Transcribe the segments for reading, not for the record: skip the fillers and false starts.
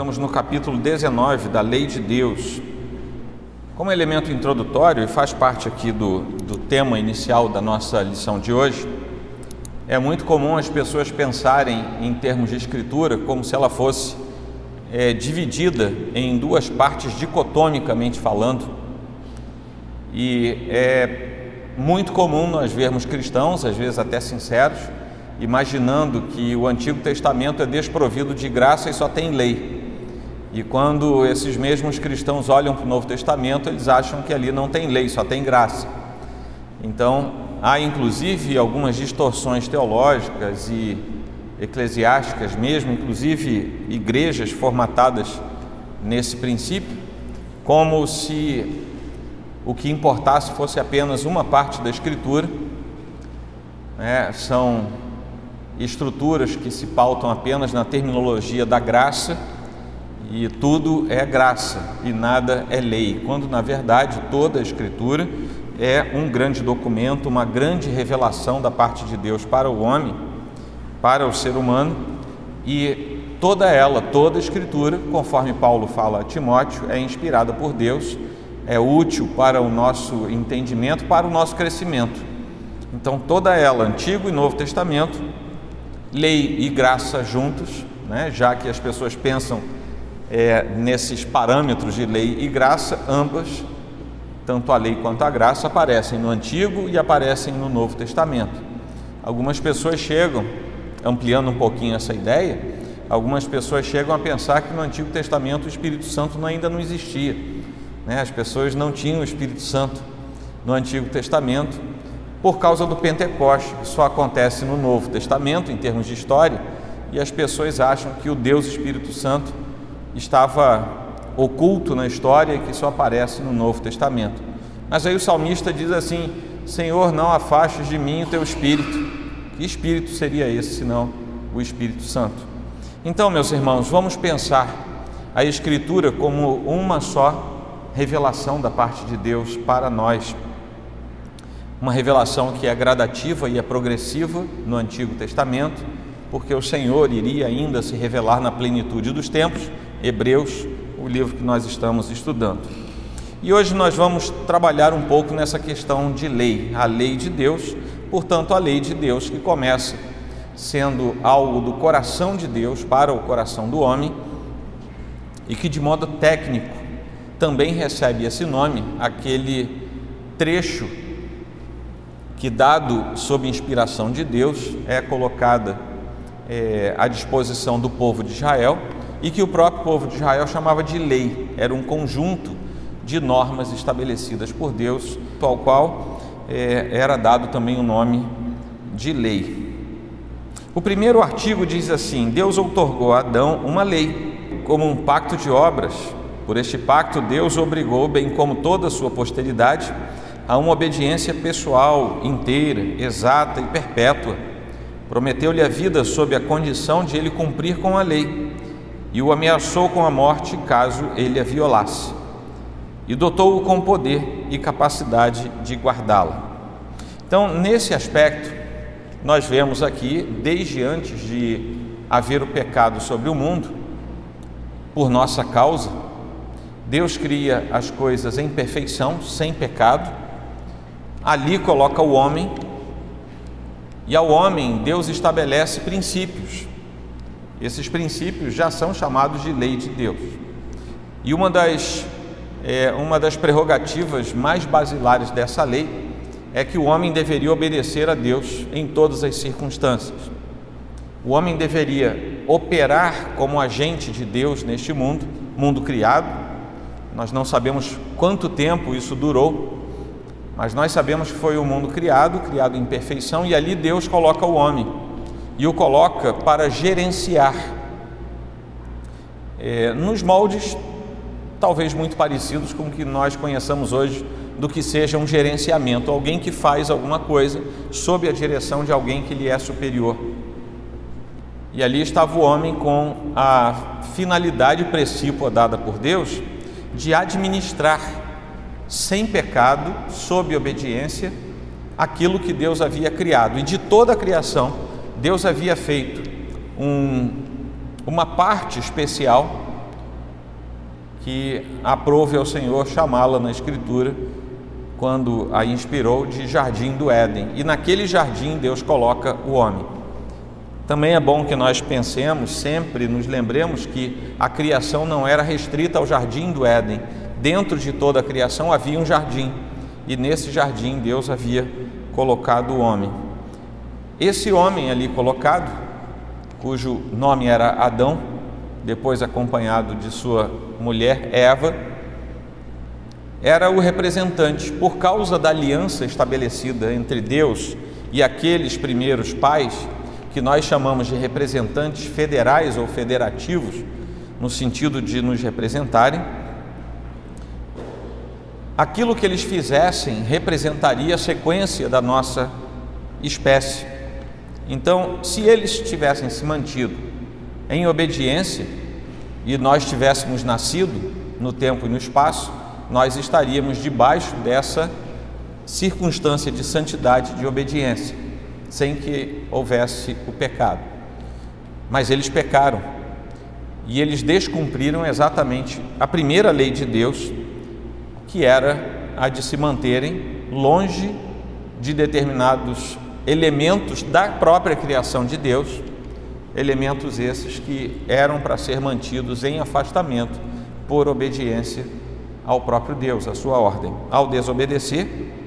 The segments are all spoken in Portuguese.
estamos no capítulo 19 da Lei de Deus. Como elemento introdutório, e faz parte aqui do tema inicial da nossa lição de hoje, é muito comum as pessoas pensarem em termos de escritura como se ela fosse dividida em duas partes dicotomicamente falando. E é muito comum nós vermos cristãos, às vezes até sinceros, imaginando que o Antigo Testamento é desprovido de graça e só tem lei. E quando esses mesmos cristãos olham para o Novo Testamento, eles acham que ali não tem lei, só tem graça. Então, há inclusive algumas distorções teológicas e eclesiásticas mesmo, inclusive igrejas formatadas nesse princípio, como se o que importasse fosse apenas uma parte da Escritura, são estruturas que se pautam apenas na terminologia da graça, e tudo é graça e nada é lei, quando na verdade toda a Escritura é um grande documento, uma grande revelação da parte de Deus para o homem, para o ser humano, e toda a Escritura, conforme Paulo fala a Timóteo, é inspirada por Deus, é útil para o nosso entendimento, para o nosso crescimento. Então toda ela, Antigo e Novo Testamento, lei e graça juntos, já que as pessoas pensam nesses parâmetros de lei e graça, ambas, tanto a lei quanto a graça, aparecem no Antigo e aparecem no Novo Testamento. Algumas pessoas chegam, ampliando um pouquinho essa ideia, algumas pessoas chegam a pensar que no Antigo Testamento o Espírito Santo ainda não existia, as pessoas não tinham o Espírito Santo no Antigo Testamento, por causa do Pentecoste, que só acontece no Novo Testamento, em termos de história, e as pessoas acham que o Deus Espírito Santo estava oculto na história e que só aparece no Novo Testamento. Mas aí o salmista diz assim: Senhor, não afastes de mim o teu Espírito. Que Espírito seria esse, senão o Espírito Santo? Então, meus irmãos, vamos pensar a Escritura como uma só revelação da parte de Deus para nós. Uma revelação que é gradativa e é progressiva no Antigo Testamento, porque o Senhor iria ainda se revelar na plenitude dos tempos. Hebreus, o livro que nós estamos estudando. E hoje nós vamos trabalhar um pouco nessa questão de lei, a lei de Deus, portanto a lei de Deus que começa sendo algo do coração de Deus para o coração do homem e que de modo técnico também recebe esse nome, aquele trecho que, dado sob inspiração de Deus, é colocada à disposição do povo de Israel e que o próprio povo de Israel chamava de lei. Era um conjunto de normas estabelecidas por Deus, ao qual era dado também o nome de lei. O primeiro artigo diz assim: Deus outorgou a Adão uma lei, como um pacto de obras. Por este pacto Deus obrigou, bem como toda a sua posteridade, a uma obediência pessoal, inteira, exata e perpétua. Prometeu-lhe a vida sob a condição de ele cumprir com a lei, e o ameaçou com a morte caso ele a violasse, e dotou-o com poder e capacidade de guardá-la. Então, nesse aspecto, nós vemos aqui, desde antes de haver o pecado sobre o mundo, por nossa causa, Deus cria as coisas em perfeição, sem pecado, ali coloca o homem, e ao homem Deus estabelece princípios. Esses princípios já são chamados de lei de Deus. E uma das prerrogativas mais basilares dessa lei é que o homem deveria obedecer a Deus em todas as circunstâncias. O homem deveria operar como agente de Deus neste mundo criado. Nós não sabemos quanto tempo isso durou, mas nós sabemos que foi um mundo criado em perfeição, e ali Deus coloca o homem, e o coloca para gerenciar, nos moldes talvez muito parecidos com o que nós conheçamos hoje do que seja um gerenciamento, alguém que faz alguma coisa sob a direção de alguém que lhe é superior. E ali estava o homem com a finalidade precípua dada por Deus de administrar sem pecado, sob obediência, aquilo que Deus havia criado. E de toda a criação, Deus havia feito uma parte especial que aprove ao Senhor chamá-la na Escritura, quando a inspirou, de Jardim do Éden. E naquele jardim Deus coloca o homem. Também é bom que nós pensemos, sempre nos lembremos que a criação não era restrita ao Jardim do Éden. Dentro de toda a criação havia um jardim, e nesse jardim Deus havia colocado o homem. Esse homem ali colocado, cujo nome era Adão, depois acompanhado de sua mulher Eva, era o representante, por causa da aliança estabelecida entre Deus e aqueles primeiros pais, que nós chamamos de representantes federais ou federativos, no sentido de nos representarem. Aquilo que eles fizessem representaria a sequência da nossa espécie. Então, se eles tivessem se mantido em obediência e nós tivéssemos nascido no tempo e no espaço, nós estaríamos debaixo dessa circunstância de santidade, de obediência, sem que houvesse o pecado. Mas eles pecaram e eles descumpriram exatamente a primeira lei de Deus, que era a de se manterem longe de determinados elementos da própria criação de Deus, elementos esses que eram para ser mantidos em afastamento por obediência ao próprio Deus, à sua ordem. Ao desobedecer,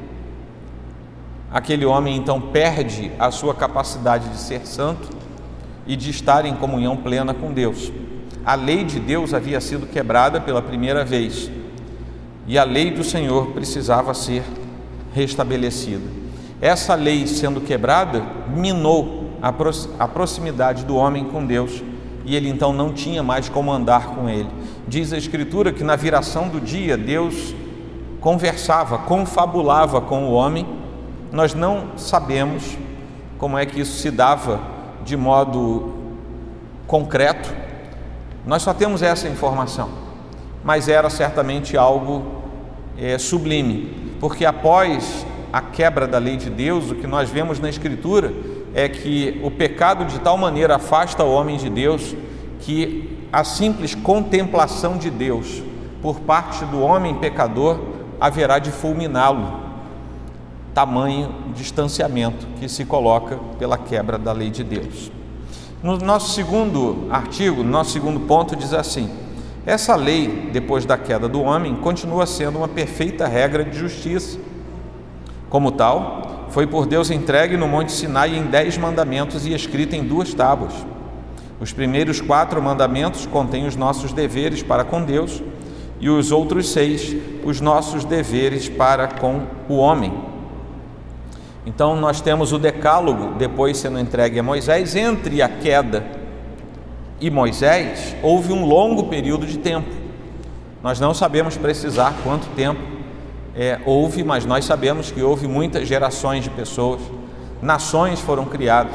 aquele homem então perde a sua capacidade de ser santo e de estar em comunhão plena com Deus. A lei de Deus havia sido quebrada pela primeira vez e a lei do Senhor precisava ser restabelecida. Essa lei sendo quebrada, minou a proximidade do homem com Deus, e ele então não tinha mais como andar com ele. Diz a Escritura que na viração do dia Deus conversava, confabulava com o homem. Nós não sabemos como é que isso se dava de modo concreto, nós só temos essa informação, mas era certamente algo sublime, porque após a quebra da lei de Deus, o que nós vemos na Escritura é que o pecado de tal maneira afasta o homem de Deus, que a simples contemplação de Deus por parte do homem pecador haverá de fulminá-lo, tamanho distanciamento que se coloca pela quebra da lei de Deus. No nosso segundo artigo, no nosso segundo ponto, diz assim: essa lei, depois da queda do homem, continua sendo uma perfeita regra de justiça. Como tal, foi por Deus entregue no Monte Sinai em 10 mandamentos e escrita em 2 tábuas. Os primeiros 4 mandamentos contêm os nossos deveres para com Deus, e os outros 6, os nossos deveres para com o homem. Então nós temos o decálogo depois sendo entregue a Moisés. Entre a queda e Moisés houve um longo período de tempo. Nós não sabemos precisar quanto tempo houve, mas nós sabemos que houve muitas gerações de pessoas, nações foram criadas,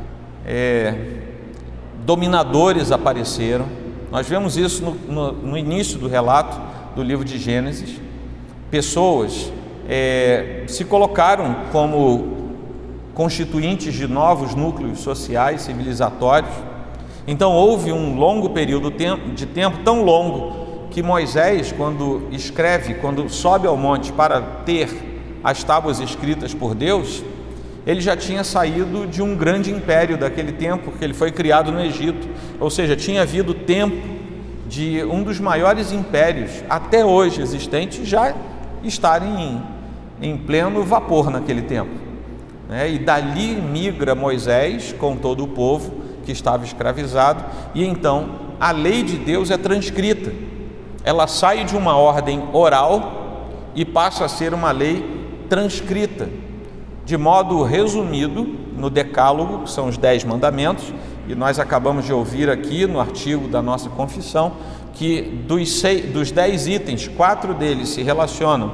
dominadores apareceram. Nós vemos isso no início do relato do livro de Gênesis. Pessoas se colocaram como constituintes de novos núcleos sociais, civilizatórios. Então houve um longo período de tempo, tão longo que Moisés, quando sobe ao monte para ter as tábuas escritas por Deus, ele já tinha saído de um grande império daquele tempo, porque ele foi criado no Egito, ou seja, tinha havido tempo de um dos maiores impérios até hoje existentes já estarem em pleno vapor naquele tempo, e dali migra Moisés com todo o povo que estava escravizado, e então a lei de Deus é transcrita. Ela sai de uma ordem oral e passa a ser uma lei transcrita, de modo resumido no decálogo, que são os 10 mandamentos, e nós acabamos de ouvir aqui no artigo da nossa confissão, que dos 10 itens, 4 deles se relacionam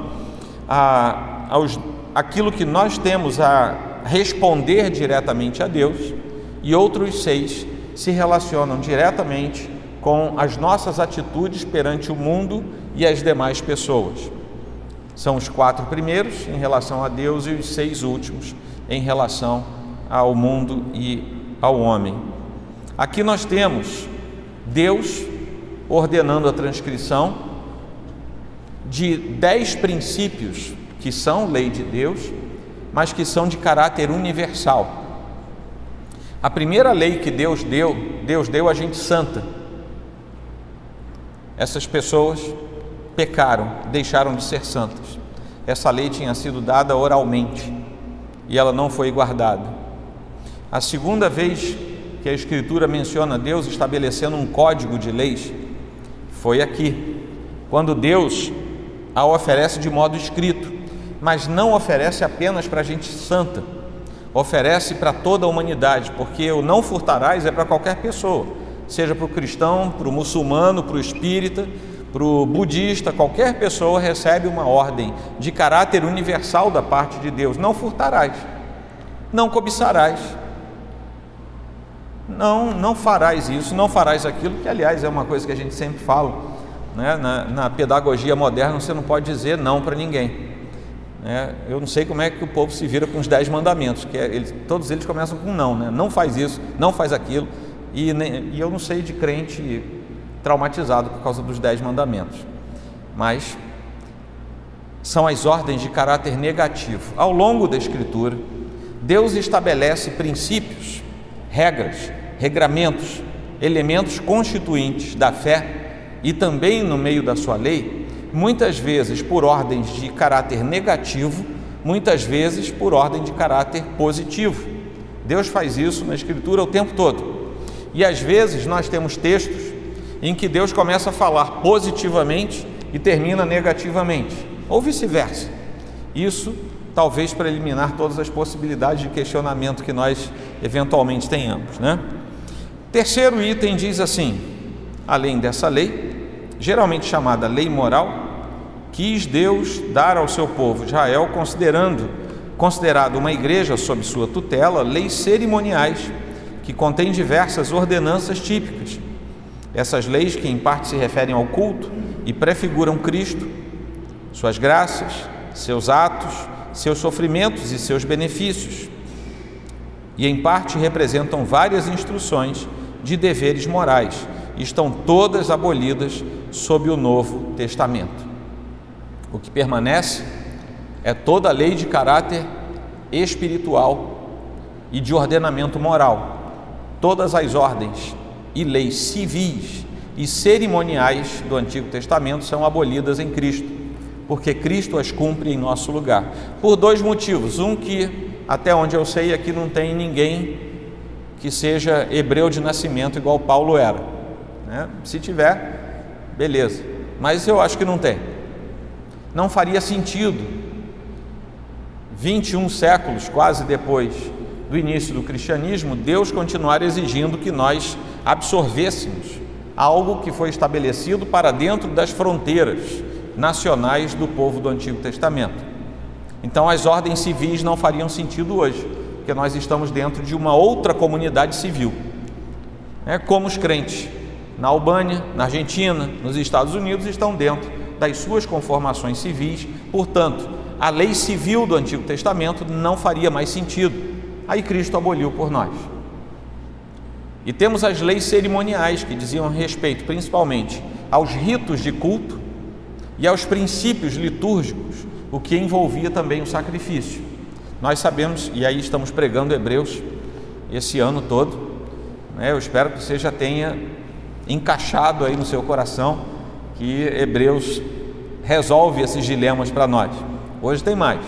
àquilo que nós temos a responder diretamente a Deus, e outros 6 se relacionam diretamente com as nossas atitudes perante o mundo e as demais pessoas. São os 4 primeiros em relação a Deus e os 6 últimos em relação ao mundo e ao homem. Aqui nós temos Deus ordenando a transcrição de 10 princípios que são lei de Deus, mas que são de caráter universal. A primeira lei que Deus deu a gente santa. Essas pessoas pecaram, deixaram de ser santas. Essa lei tinha sido dada oralmente e ela não foi guardada. A segunda vez que a Escritura menciona Deus estabelecendo um código de leis foi aqui, quando Deus a oferece de modo escrito, mas não oferece apenas para a gente santa, oferece para toda a humanidade, porque o não furtarás é para qualquer pessoa, seja para o cristão, para o muçulmano, para o espírita, para o budista, qualquer pessoa recebe uma ordem de caráter universal da parte de Deus: não furtarás, não cobiçarás, não farás isso, não farás aquilo, que aliás é uma coisa que a gente sempre fala, né? Na pedagogia moderna você não pode dizer não para ninguém. Eu não sei como é que o povo se vira com os 10 mandamentos, todos eles começam com não, né? Não faz isso, não faz aquilo, e eu não sei de crente traumatizado por causa dos 10 mandamentos, mas são as ordens de caráter negativo. Ao longo da Escritura, Deus estabelece princípios, regras, regramentos, elementos constituintes da fé, e também no meio da sua lei, muitas vezes por ordens de caráter negativo, muitas vezes por ordem de caráter positivo. Deus faz isso na Escritura o tempo todo. E às vezes nós temos textos em que Deus começa a falar positivamente e termina negativamente, ou vice-versa. Isso talvez para eliminar todas as possibilidades de questionamento que nós eventualmente tenhamos, né? Terceiro item diz assim: além dessa lei, geralmente chamada lei moral, quis Deus dar ao seu povo Israel, considerado uma igreja sob sua tutela, leis cerimoniais que contêm diversas ordenanças típicas. Essas leis, que em parte se referem ao culto e prefiguram Cristo, suas graças, seus atos, seus sofrimentos e seus benefícios, e em parte representam várias instruções de deveres morais, estão todas abolidas sob o Novo Testamento. O que permanece é toda a lei de caráter espiritual e de ordenamento moral. Todas as ordens e leis civis e cerimoniais do Antigo Testamento são abolidas em Cristo, porque Cristo as cumpre em nosso lugar, por 2 motivos. Um, que até onde eu sei aqui não tem ninguém que seja hebreu de nascimento igual Paulo era, né? Se tiver, beleza, mas eu acho que não tem. Não faria sentido 21 séculos quase depois do início do cristianismo, Deus continuar exigindo que nós absorvêssemos algo que foi estabelecido para dentro das fronteiras nacionais do povo do Antigo Testamento. Então as ordens civis não fariam sentido hoje, porque nós estamos dentro de uma outra comunidade civil, como os crentes na Albânia, na Argentina, nos Estados Unidos estão dentro das suas conformações civis. Portanto, a lei civil do Antigo Testamento não faria mais sentido. Aí Cristo aboliu por nós. E temos as leis cerimoniais, que diziam respeito principalmente aos ritos de culto e aos princípios litúrgicos, o que envolvia também o sacrifício. Nós sabemos, e aí estamos pregando Hebreus esse ano todo, eu espero que você já tenha encaixado aí no seu coração que Hebreus resolve esses dilemas para nós. Hoje tem mais.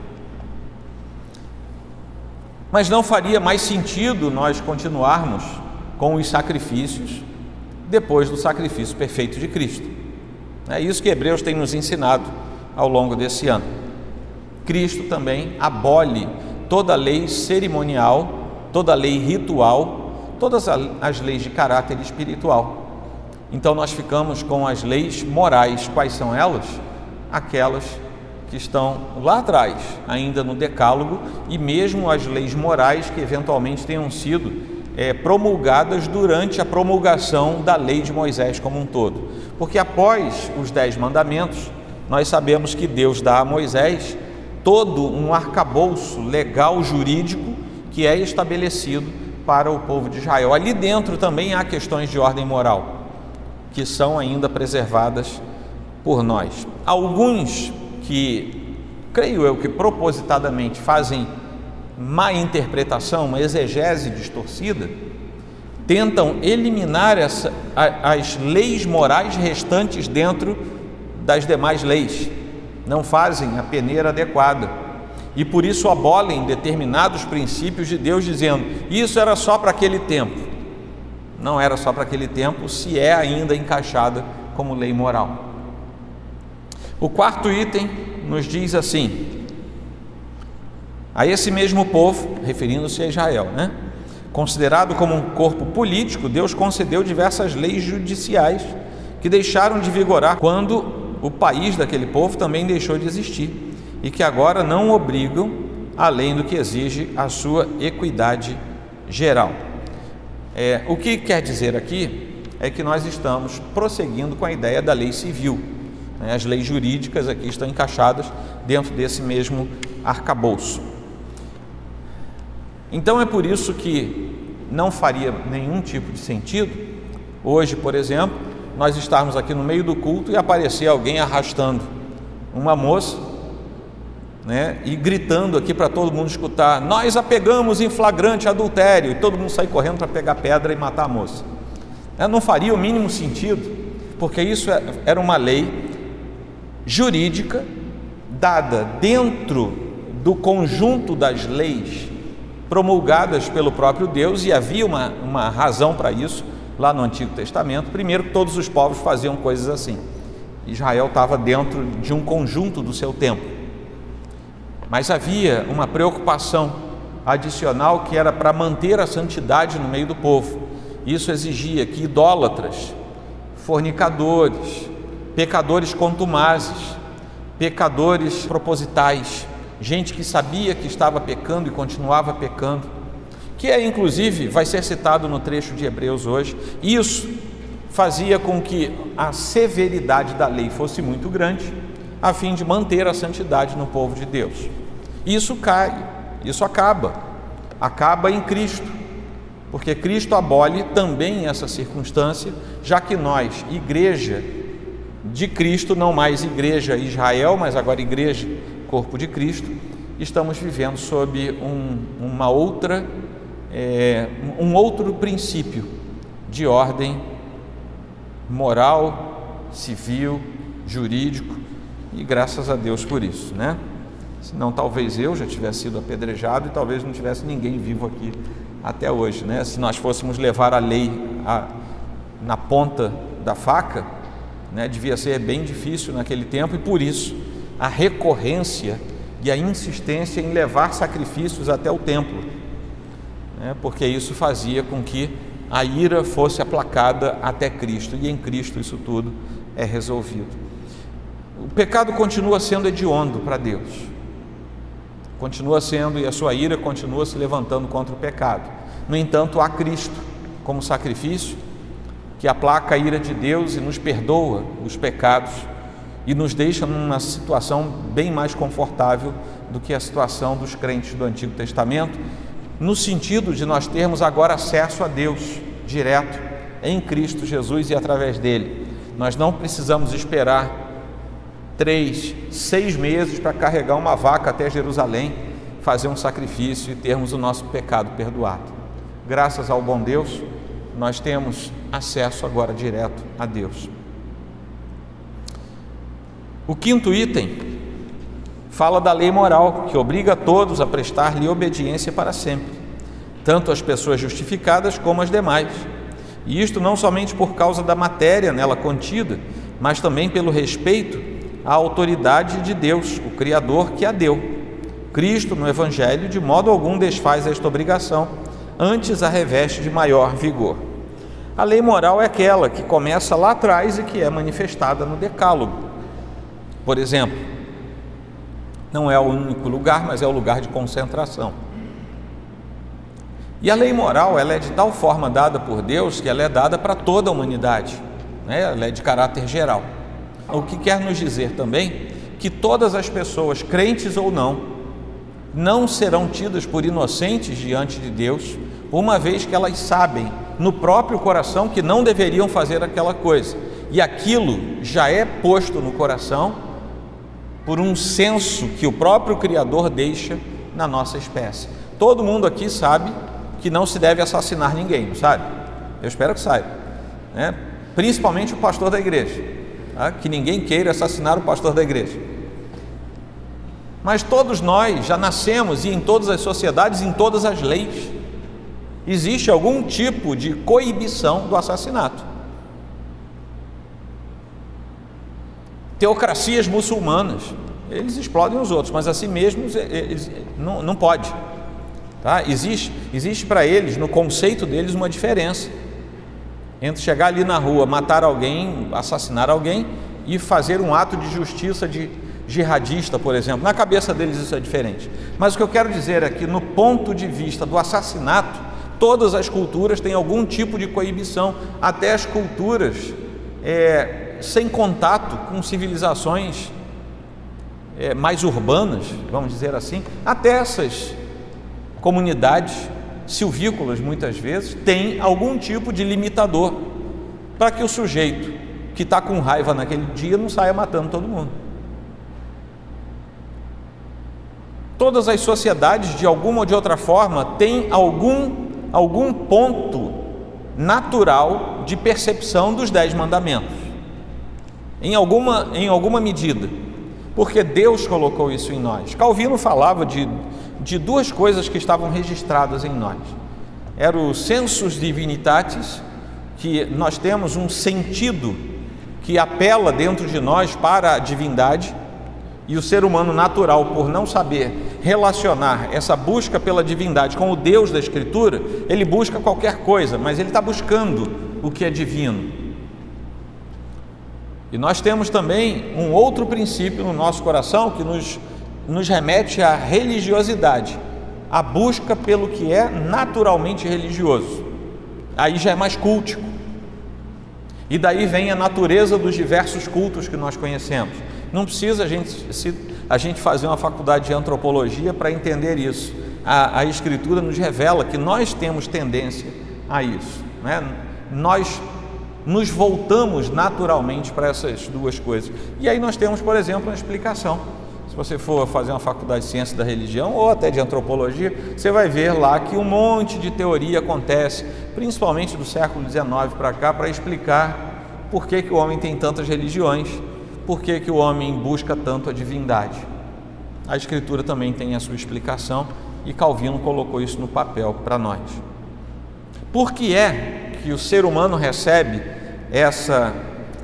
Mas não faria mais sentido nós continuarmos com os sacrifícios depois do sacrifício perfeito de Cristo. É isso que Hebreus tem nos ensinado ao longo desse ano. Cristo também abole toda a lei cerimonial, toda a lei ritual, todas as leis de caráter espiritual. Então nós ficamos com as leis morais. Quais são elas? Aquelas que estão lá atrás, ainda no Decálogo, e mesmo as leis morais que eventualmente tenham sido promulgadas durante a promulgação da lei de Moisés como um todo. Porque após os 10 mandamentos, nós sabemos que Deus dá a Moisés todo um arcabouço legal, jurídico, que é estabelecido para o povo de Israel. Ali dentro também há questões de ordem moral, que são ainda preservadas por nós. Alguns que, creio eu, que propositadamente fazem má interpretação, uma exegese distorcida, tentam eliminar as leis morais restantes dentro das demais leis, não fazem a peneira adequada e por isso abolem determinados princípios de Deus, dizendo: isso era só para aquele tempo. Não era só para aquele tempo, se é ainda encaixada como lei moral. O quarto item nos diz assim: a esse mesmo povo, referindo-se a Israel, considerado como um corpo político, Deus concedeu diversas leis judiciais que deixaram de vigorar quando o país daquele povo também deixou de existir e que agora não obrigam além do que exige a sua equidade geral. O que quer dizer aqui é que nós estamos prosseguindo com a ideia da lei civil. As leis jurídicas aqui estão encaixadas dentro desse mesmo arcabouço. Então é por isso que não faria nenhum tipo de sentido hoje, por exemplo, nós estarmos aqui no meio do culto e aparecer alguém arrastando uma moça, e gritando aqui para todo mundo escutar: nós a pegamos em flagrante adultério, e todo mundo sair correndo para pegar pedra e matar a moça. Não faria o mínimo sentido, porque isso era uma lei jurídica dada dentro do conjunto das leis promulgadas pelo próprio Deus, e havia uma razão para isso lá no Antigo Testamento. Primeiro, todos os povos faziam coisas assim. Israel estava dentro de um conjunto do seu tempo, mas havia uma preocupação adicional que era para manter a santidade no meio do povo. Isso exigia que idólatras, fornicadores, pecadores contumazes, pecadores propositais, gente que sabia que estava pecando e continuava pecando, que inclusive vai ser citado no trecho de Hebreus hoje. Isso fazia com que a severidade da lei fosse muito grande, a fim de manter a santidade no povo de Deus. Isso cai, isso acaba em Cristo, porque Cristo abole também essa circunstância, já que nós, igreja de Cristo, não mais igreja Israel, mas agora igreja, corpo de Cristo, estamos vivendo sob um outro princípio de ordem moral, civil, jurídico, e graças a Deus por isso, Senão talvez eu já tivesse sido apedrejado e talvez não tivesse ninguém vivo aqui até hoje, Se nós fôssemos levar a lei na ponta da faca, devia ser bem difícil naquele tempo, e por isso a recorrência e a insistência em levar sacrifícios até o templo, porque isso fazia com que a ira fosse aplacada até Cristo, e em Cristo isso tudo é resolvido. O pecado continua sendo hediondo para Deus, continua sendo, e a sua ira continua se levantando contra o pecado. No entanto, há Cristo como sacrifício que aplaca a ira de Deus e nos perdoa os pecados e nos deixa numa situação bem mais confortável do que a situação dos crentes do Antigo Testamento, no sentido de nós termos agora acesso a Deus direto em Cristo Jesus e através dele. Nós não precisamos esperar 3, 6 meses para carregar uma vaca até Jerusalém, fazer um sacrifício e termos o nosso pecado perdoado. Graças ao bom Deus, nós temos acesso agora direto a Deus. O quinto item fala da lei moral, que obriga a todos a prestar-lhe obediência para sempre, tanto as pessoas justificadas como as demais. E isto não somente por causa da matéria nela contida, mas também pelo respeito à autoridade de Deus, o Criador, que a deu. Cristo, no Evangelho, de modo algum desfaz esta obrigação, antes a reveste de maior vigor. A lei moral é aquela que começa lá atrás e que é manifestada no Decálogo. Por exemplo, não é o único lugar, mas é o lugar de concentração. E a lei moral, ela é de tal forma dada por Deus que ela é dada para toda a humanidade, Ela é de caráter geral. O que quer nos dizer também que todas as pessoas, crentes ou não serão tidas por inocentes diante de Deus, uma vez que elas sabem no próprio coração que não deveriam fazer aquela coisa, e aquilo já é posto no coração por um senso que o próprio Criador deixa na nossa espécie. Todo mundo aqui sabe que não se deve assassinar ninguém, não sabe? Eu espero que saiba, né? Principalmente o pastor da igreja, tá? Que ninguém queira assassinar o pastor da igreja. Mas todos nós já nascemos, e em todas as sociedades, em todas as leis, existe algum tipo de coibição do assassinato. Teocracias muçulmanas, eles explodem os outros, mas a si mesmos eles não pode, tá? Existe para eles, no conceito deles, uma diferença entre chegar ali na rua, matar alguém, assassinar alguém e fazer um ato de justiça de jihadista, por exemplo. Na cabeça deles isso é diferente. Mas o que eu quero dizer é que, no ponto de vista do assassinato, todas as culturas têm algum tipo de coibição, até as culturas sem contato com civilizações mais urbanas, vamos dizer assim. Até essas comunidades silvícolas, muitas vezes, têm algum tipo de limitador para que o sujeito que está com raiva naquele dia não saia matando todo mundo. Todas as sociedades, de alguma ou de outra forma, têm algum ponto natural de percepção dos 10 mandamentos, em alguma medida, porque Deus colocou isso em nós. Calvino falava de duas coisas que estavam registradas em nós. Era o sensus divinitatis, que nós temos um sentido que apela dentro de nós para a divindade, e o ser humano natural, por não saber relacionar essa busca pela divindade com o Deus da Escritura, ele busca qualquer coisa, mas ele está buscando o que é divino. E nós temos também um outro princípio no nosso coração que nos remete à religiosidade, a busca pelo que é naturalmente religioso. Aí já é mais cultico, e daí vem a natureza dos diversos cultos que nós conhecemos. Não precisa a gente fazer uma faculdade de antropologia para entender isso. A Escritura nos revela que nós temos tendência a isso, né? Nós nos voltamos naturalmente para essas duas coisas. E aí nós temos, por exemplo, uma explicação. Se você for fazer uma faculdade de ciência da religião ou até de antropologia, você vai ver lá que um monte de teoria acontece, principalmente do século XIX para cá, para explicar por que o homem tem tantas religiões, por que o homem busca tanto a divindade. A Escritura também tem a sua explicação, e Calvino colocou isso no papel para nós. Por que é que o ser humano recebe essa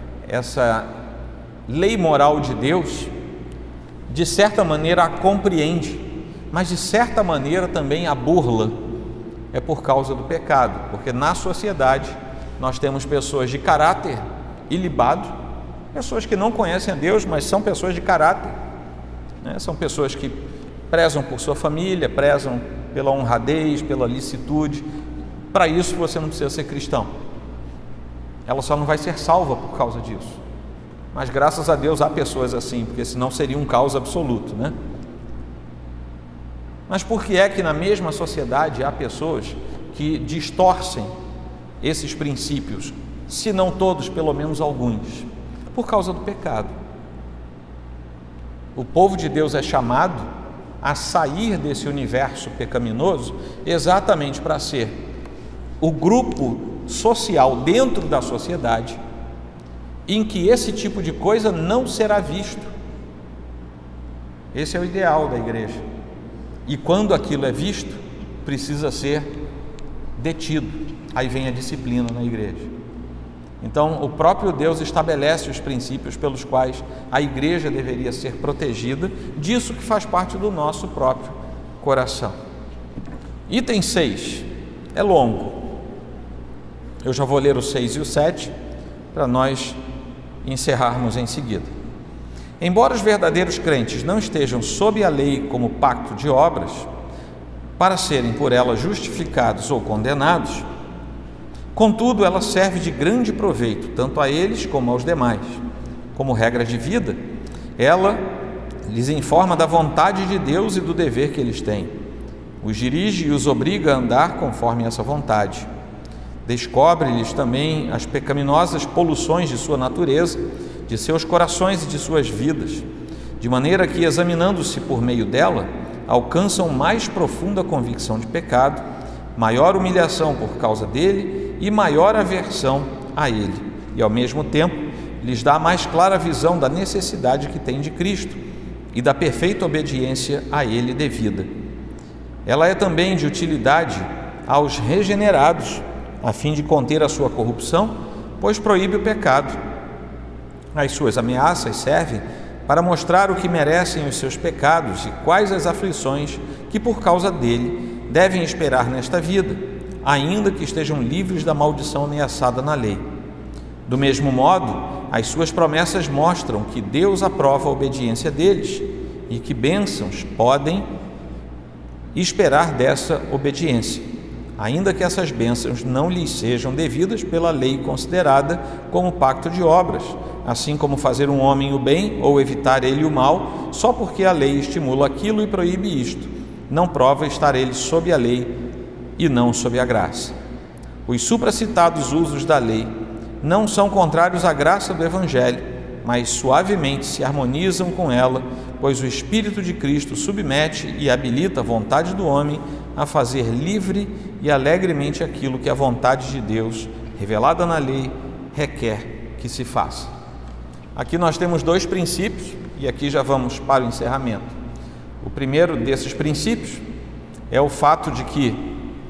lei moral de Deus? De certa maneira a compreende, mas de certa maneira também a burla. É por causa do pecado, porque na sociedade nós temos pessoas de caráter ilibado, pessoas que não conhecem a Deus, mas são pessoas de caráter, né? São pessoas que prezam por sua família, prezam pela honradez, pela licitude. Para isso você não precisa ser cristão, ela só não vai ser salva por causa disso. Mas graças a Deus há pessoas assim, porque senão seria um caos absoluto, né? Mas por que é que na mesma sociedade há pessoas que distorcem esses princípios, se não todos, pelo menos alguns? Por causa do pecado. O povo de Deus é chamado a sair desse universo pecaminoso exatamente para ser o grupo social dentro da sociedade em que esse tipo de coisa não será visto. Esse é o ideal da igreja. E quando aquilo é visto, precisa ser detido. Aí vem a disciplina na igreja. Então, o próprio Deus estabelece os princípios pelos quais a igreja deveria ser protegida disso que faz parte do nosso próprio coração. Item 6, é longo. Eu já vou ler o 6 e o 7 para nós encerrarmos em seguida. Embora os verdadeiros crentes não estejam sob a lei como pacto de obras, para serem por ela justificados ou condenados, contudo, ela serve de grande proveito, tanto a eles como aos demais. Como regra de vida, ela lhes informa da vontade de Deus e do dever que eles têm. Os dirige e os obriga a andar conforme essa vontade. Descobre-lhes também as pecaminosas poluições de sua natureza, de seus corações e de suas vidas, de maneira que, examinando-se por meio dela, alcançam mais profunda convicção de pecado, maior humilhação por causa dele e maior aversão a ele, e ao mesmo tempo lhes dá mais clara visão da necessidade que tem de Cristo e da perfeita obediência a ele devida. Ela é também de utilidade aos regenerados, a fim de conter a sua corrupção, pois proíbe o pecado. As suas ameaças servem para mostrar o que merecem os seus pecados e quais as aflições que por causa dele devem esperar nesta vida, ainda que estejam livres da maldição ameaçada na lei. Do mesmo modo, as suas promessas mostram que Deus aprova a obediência deles e que bênçãos podem esperar dessa obediência, ainda que essas bênçãos não lhes sejam devidas pela lei considerada como pacto de obras, assim como fazer um homem o bem ou evitar ele o mal, só porque a lei estimula aquilo e proíbe isto, não prova estar ele sob a lei e não sob a graça. Os supracitados usos da lei não são contrários à graça do Evangelho, mas suavemente se harmonizam com ela, pois o Espírito de Cristo submete e habilita a vontade do homem a fazer livre e alegremente aquilo que a vontade de Deus, revelada na lei, requer que se faça. Aqui nós temos dois princípios, e aqui já vamos para o encerramento. O primeiro desses princípios é o fato de que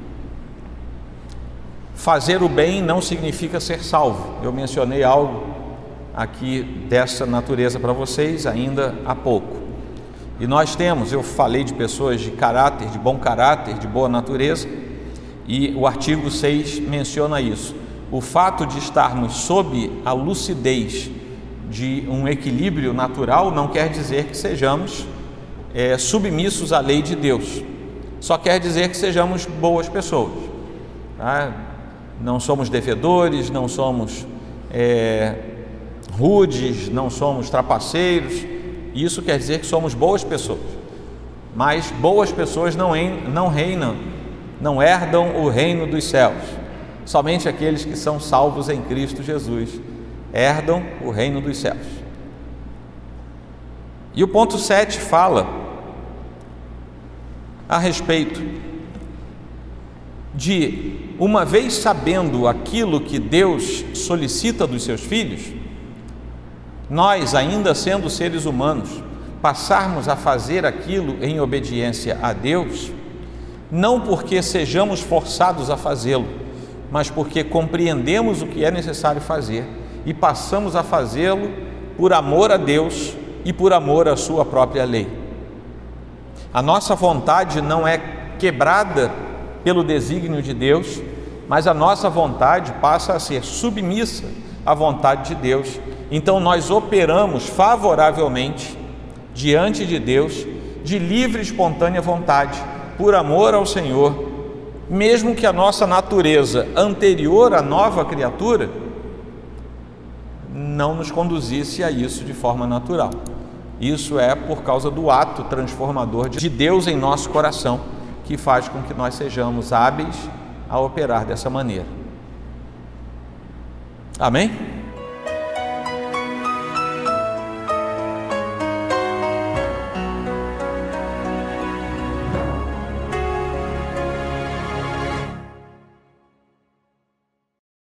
fazer o bem não significa ser salvo. Eu mencionei algo aqui dessa natureza para vocês ainda há pouco. E nós temos, eu falei de pessoas de caráter, de bom caráter, de boa natureza, e o artigo 6 menciona isso. O fato de estarmos sob a lucidez de um equilíbrio natural não quer dizer que sejamos submissos à lei de Deus. Só quer dizer que sejamos boas pessoas, tá? Não somos devedores, não somos rudes, não somos trapaceiros. Isso quer dizer que somos boas pessoas. Mas boas pessoas não reinam, não herdam o reino dos céus. Somente aqueles que são salvos em Cristo Jesus herdam o reino dos céus. E o ponto 7 fala a respeito de, uma vez sabendo aquilo que Deus solicita dos seus filhos, nós, ainda sendo seres humanos, passarmos a fazer aquilo em obediência a Deus, não porque sejamos forçados a fazê-lo, mas porque compreendemos o que é necessário fazer e passamos a fazê-lo por amor a Deus e por amor à sua própria lei. A nossa vontade não é quebrada pelo desígnio de Deus, mas a nossa vontade passa a ser submissa à vontade de Deus. Então nós operamos favoravelmente diante de Deus, de livre e espontânea vontade, por amor ao Senhor, mesmo que a nossa natureza anterior à nova criatura não nos conduzisse a isso de forma natural. Isso é por causa do ato transformador de Deus em nosso coração, que faz com que nós sejamos hábeis a operar dessa maneira. Amém?